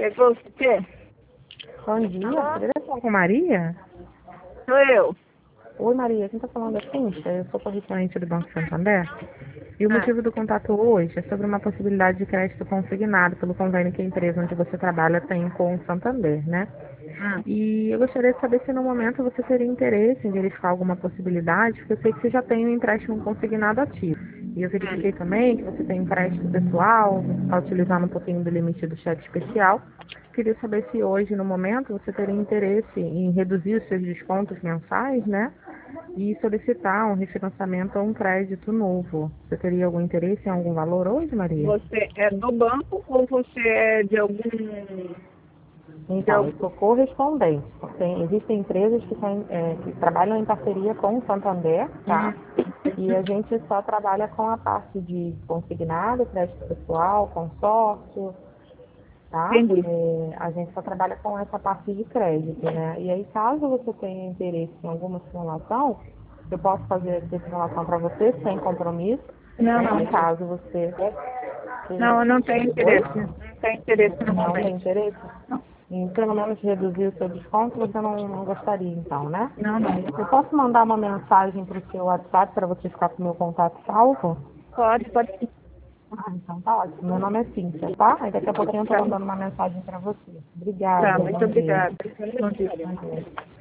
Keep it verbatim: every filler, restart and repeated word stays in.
Pegou o quê? Bom dia, poderia falar com Maria? Sou eu. Oi Maria, quem está falando é Cíntia, eu sou correspondente do Banco Santander. E o Ah, motivo do contato hoje é sobre uma possibilidade de crédito consignado pelo convênio que a empresa onde você trabalha tem com o Santander, né? ah. E eu gostaria de saber se no momento você teria interesse em verificar alguma possibilidade, porque eu sei que você já tem um empréstimo consignado ativo. E eu verifiquei também que você tem empréstimo pessoal, você está utilizando um pouquinho do limite do cheque especial. Queria saber se hoje, no momento, você teria interesse em reduzir os seus descontos mensais, né? E solicitar um refinanciamento ou um crédito novo. Você teria algum interesse em algum valor hoje, Maria? Você é do banco ou você é de algum... De Então, eu algum... sou correspondente. Tem, existem empresas que, têm, é, que trabalham em parceria com o Santander, tá? E a gente só trabalha com a parte de consignado, crédito pessoal, consórcio, tá? Entendi. É, a gente só trabalha com essa parte de crédito, né? E aí, caso você tenha interesse em alguma simulação, eu posso fazer essa simulação para você sem compromisso, Não, né? E não. caso você Não, eu não tenho Oi? interesse. Não tenho interesse no Não tem momento. interesse? Não, Em pelo menos reduzir o seu desconto, você não, não gostaria então, né? não, não. Eu posso mandar uma mensagem para o seu WhatsApp para você ficar com o meu contato salvo? Pode, pode sim. Ah, então tá ótimo. Meu nome é Cíntia, tá? Aí daqui a pouquinho eu tô Tá, mandando uma mensagem para você. tá, Obrigada, muito bom dia. obrigada. Bom dia. Bom dia.